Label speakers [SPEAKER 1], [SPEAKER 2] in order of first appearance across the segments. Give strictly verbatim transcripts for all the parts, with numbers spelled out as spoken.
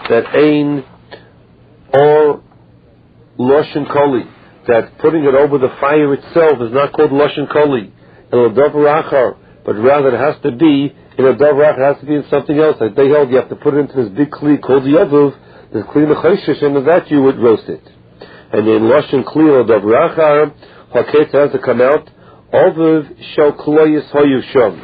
[SPEAKER 1] that Ein or Loshen Koli, that putting it over the fire itself is not called Loshen Koli, but rather it has to be in a davar, it has to be in something else. Like they held, you have to put it into this big kli called the yavuv, this kli nechoshish, and with that you would roast it. And in Loshen Kli or davar achar, Haket has to come out, Oviv shel kloyis hoyu shom.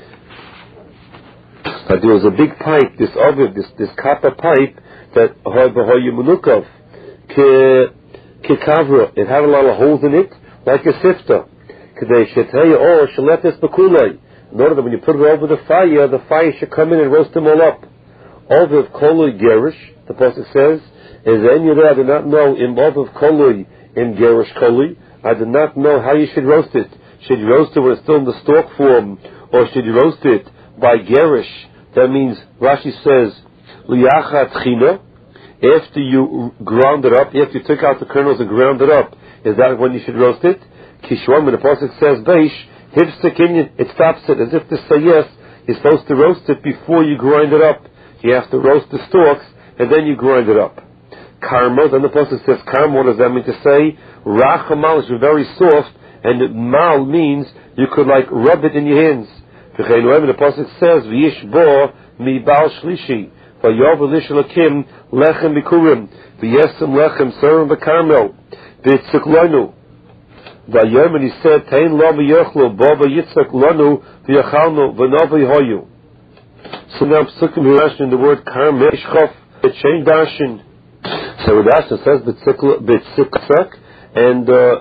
[SPEAKER 1] But there was a big pipe, this oviv, this this copper pipe that hoyu munukov, ke ke kavra. It had a lot of holes in it, like a sifter. Kedei shetei or sheletes bekulei. In order that when you put it over the fire, the fire should come in and roast them all up. Oviv kolui gerish, the pasuk says, is any I do not know in oviv kolui in gerish kolui. I do not know how you should roast it. Should you roast it when it's still in the stalk form, or should you roast it by gerish? That means, Rashi says, liyacha tchina, after you ground it up, after you took out the kernels and ground it up, is that when you should roast it? Kishwan, when the pasuk says beish, hivsekinyan, it stops it, as if to say yes, you're supposed to roast it before you grind it up. You have to roast the stalks, and then you grind it up. Karma, then the pasuk says karma, what does that mean to say? Rachamal is very soft, and mal means you could like rub it in your hands. The pasuk says v'yish bo mi bal shlishi v'yov l'shelakim lechem bikurim v'yesem lechem serum b'karmel v'tziklonu v'yom, and he said tein lo miyochlo bo v'yitzak lonu v'yachalnu v'novi hoyu. So now psukim here in the word karmel shchof b'chein dashin. So Rashi says b'tziklak and uh,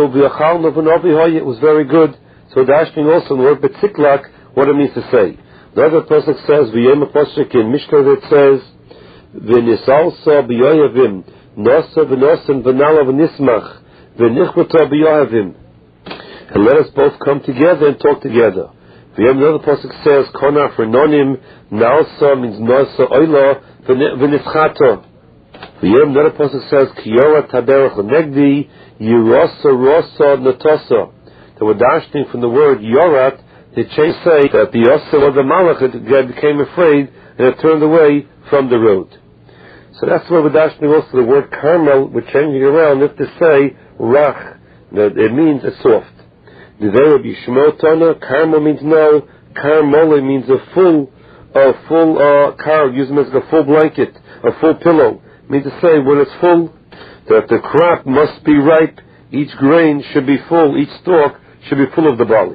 [SPEAKER 1] it was very good. So dashing also in the word betziklak, what it means to say. The other pasuk says, v'yem pasuk in Mishnah that says, v'nisalsa b'yoyavim, nosa v'nosan v'nala v'nismach, v'nichbata b'yoyavim. And let us both come together and talk together. V'yem, another pasuk says, kona for nonim, nalsa means nosa oila, v'nischato. V'yem, another pasuk says, kiyora taberach negdi, Yirosa rosa natosa. The word dashing from the word yorat, the change say that the yosa was a malach, it became afraid and it turned away from the road. So that's where we're dashing also the word carmel, we're changing around if to say rach. That it means a soft. The there would be shmotana, carmel means no, carmole means a full, a full uh, car, use them as a full blanket, a full pillow. Means to say when it's full, that the crop must be ripe, each grain should be full, each stalk should be full of the barley.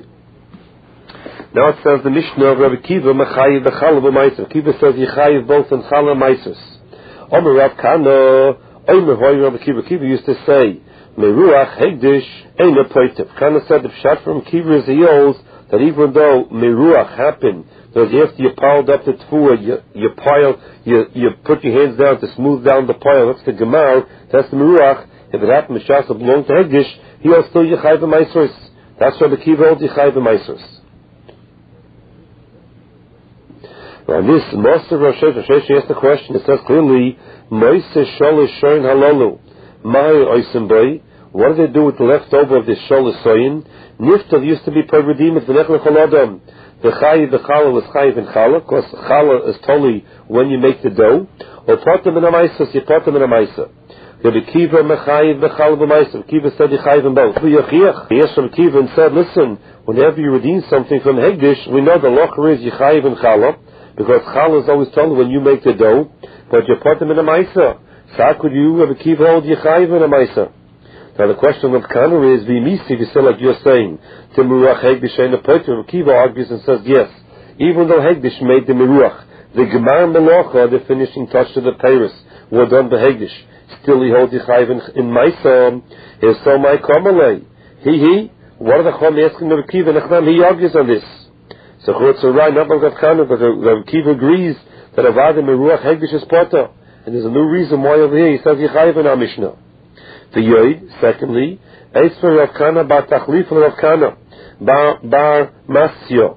[SPEAKER 1] Now it says the Mishnah of Rabbi Kiva, Mechayiv b'chala b'maiser. Kiva says Yechayiv both in chala and maisers. Omer Rav Kana, Omer Hoy Rabbi Kiva. Kiva used to say, Meruach Hegdish Ein a Poitiv. Kana said the pshat from Kiva is he holds that even though Meruach happened, that after you piled up the tefua, you, you pile, you, you put your hands down to smooth down the pile. That's the Gemar. That's the Meruach. If it happened, Mishasa belonged to Hegdish, he will still Yechayiv b'maisers. That's Rabbi Kiva holds Yechayiv b'maisers. Now this Master Rosh Hashanah asked the question. It says clearly, Moise Sholish Shoyin Halalu, Mai Oisim Boy. What do they do with the leftover of this Sholish Shoyin? Niftal used to be per redeemed the Nechle Choladam. The Chayiv the Chala was Chayiv and Chala, because Chala is totally when you make the dough. Or Potem in a Maisa, you Potem in a Maisa. Rabbi Kiva Mechayiv the Chala b'Maisa. Kiva said Yechayiv in both. He asked Rabbi Kiva and said, listen, whenever you redeem something from Hegdish, we know the locher is Yechayiv and Chala. Because Chala is always told when you make the dough, but you put them in a Maisa. So how could you, Rabbi Kiva, hold Yechayiv in a Maisa? Now the question of Kana is, V'misi, if you say like you're saying, Timuruach Hegdish ain't a poitiv. Rabbi Kiva argues and says, yes, even though Hegdish made the Meruach, the Gemar Melocha, the finishing touch to the Paris, were done by Hegdish. Still he holds Yechayiv in, in Maisa. Is so my Kamalei. He, he, what are the Chom asking Rabbi Kiva? He argues on this. So Chutz Arai, not Rav Kana, but Rav Kiva agrees that Avad Meruach Hegdish is Pota. And there's a new reason why over here he says Yechayiv in our Mishnah. The Yoid, secondly, Eisver Rav Kana bar Tachlif Rav Kana bar bar Masyo.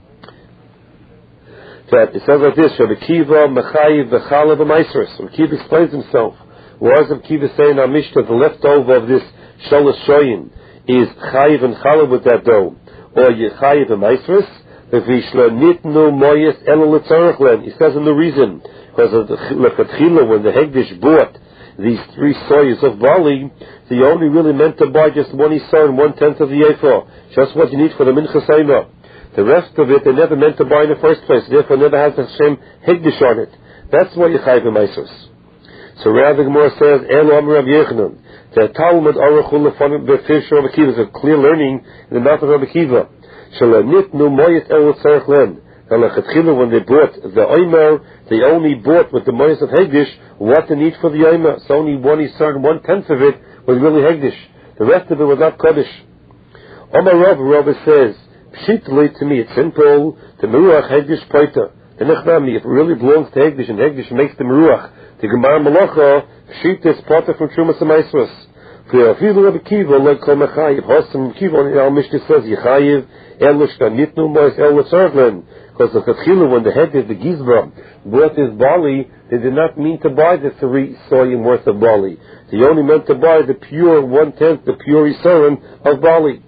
[SPEAKER 1] That it says like this: Rabbi Kiva Mechayiv v'Chala b'Maisros. Rabbi Kiva explains himself. Why is Rabbi Kiva saying in our Mishnah the leftover of this Sholosh Shoyin is Chayiv and Chala with that dough, or Yechayiv b'Maisros? He says in the reason, Because of the lechatchila, when the Hegdish bought these three soyas of barley, they only really meant to buy just one isar and one tenth of the ephah, just what you need for the minchas eimah. The rest of it they never meant to buy in the first place, therefore never has the Hashem Hegdish on it. That's why you chayv b'maisos. So rather the Gemara says, Elo Amar Rav Yechanan, the Talmud Arachul Lefanim Befisher Rav Akiva, is a clear learning in the mouth of Rav Akiva. Shalanit Nu Moyet El Tzarech Len. When they bought the Omer, they only bought with the Moyes of Hegdish what they need for the Omer. So only one isar and one tenth of it was really Hegdish. The rest of it was not Kodesh. Omar Rav, Rav says, Pshitli, to me it's simple, the Meruach Hegdish Paita. The Nechnami, if it really belongs to Hegdish and Hegdish makes the Meruach, the Gemara Malacha, Pshit is Paita from Trumas and Maisros. For Afilu Rav Akiva, like Kol Mechayiv, Hosam Akiva, and Al Mishnah says, Yechayiv, Elish Nitnu Mois El Tzarglen. Because the Chatchila, when the head of the Gizra bought his barley, they did not mean to buy the three soyim worth of barley. They only meant to buy the pure one-tenth, the pure isarim of barley.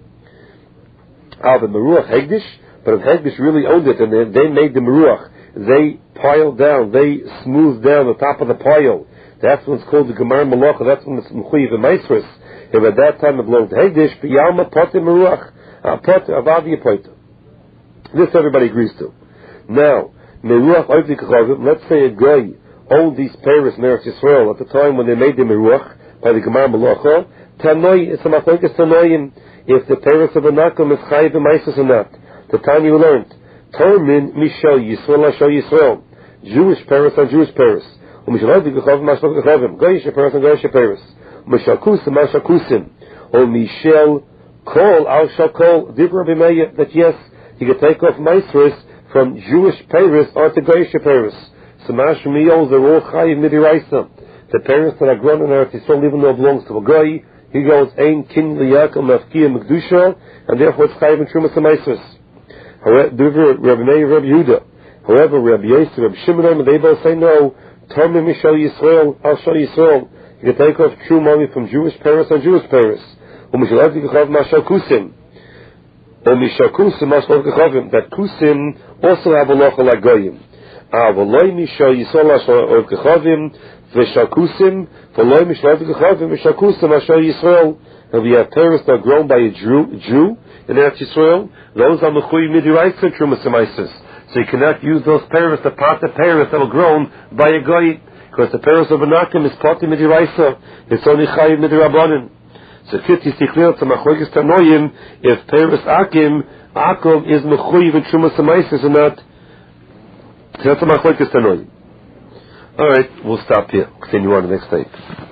[SPEAKER 1] Ah, the Meruach Hegdish, but if Hegdish really owned it, and they, they made the Meruach, they piled down, they smoothed down the top of the pile. That's when it's called the Gemar Malacha, that's when it's Mechuyev and Maisris. If at that time it belonged to Hegdish, B'yalma Potter Meruach, Potter, Avadia Potter. This everybody agrees to. Now, Meruach Oivdik Chavim, let's say a guy owned these Paris in Eretz Yisrael at the time when they made the Meruach by the Gemar Malacha. Tanoi, it's a machlokes Tanoim, if the Paris of a Nakum is Chayiv and Maisus or not. The time you learned, Tormin Mishal Yisrael Ashal Yisrael, Jewish Paris on Jewish Paris. Umishal Oivdik Chavim Mashlok Chavim, Goyish Paris on Goyish Paris. Umishal Kusim Mashal Kusim. Or Mishal Kol Al Shal Kol, Dibra B'meya, that yes, he could take off Maisris from Jewish Paris or to Goyish Paris. So Mashmiyos, they're all Chayiv Midiraisa. The Paris that are grown in Eretz Yisrael, even though it belongs to a Goy, he goes Ein Kin Liyakel Mafkia Mekdusha, and therefore it's Chayiv and Trumas and Maisris. However, Rabbi Meir, Rabbi Yehuda, however, Rabbi Yosef, Rabbi Shimon, they both say no. Tormi Mishal Yisrael, Al Shal Yisrael. You can take off true money from Jewish Paris and Jewish Paris. Umishal Avdi Gechav Mashal Kusim. Or Mishakusim Mashal Gechavim. That Kusim also have a locha like Goyim. Ah, V'loi Mishal Yisrael Ashal Gechavim, V'shakusim, V'loi Mishal Avdi Gechavim, V'shakusim Ashal Yisrael. And we have Paris that are grown by a Jew, Jew in Eretz Yisrael. Those are Mechuy Midiraisa Trumas Emaisis. So you cannot use those Paris, the part of Paris that were grown by a Goy, because the Paris of Anakim is part of Midiraisa. It's only Chayiv Midirabanan. So fifty is clear to Machloikis Tanoim, if Paris Akim, Akum is Mechuy and Trumas Emaisis or not. So that's Machloikis Tanoim. Alright, we'll stop here. Continue on the next tape.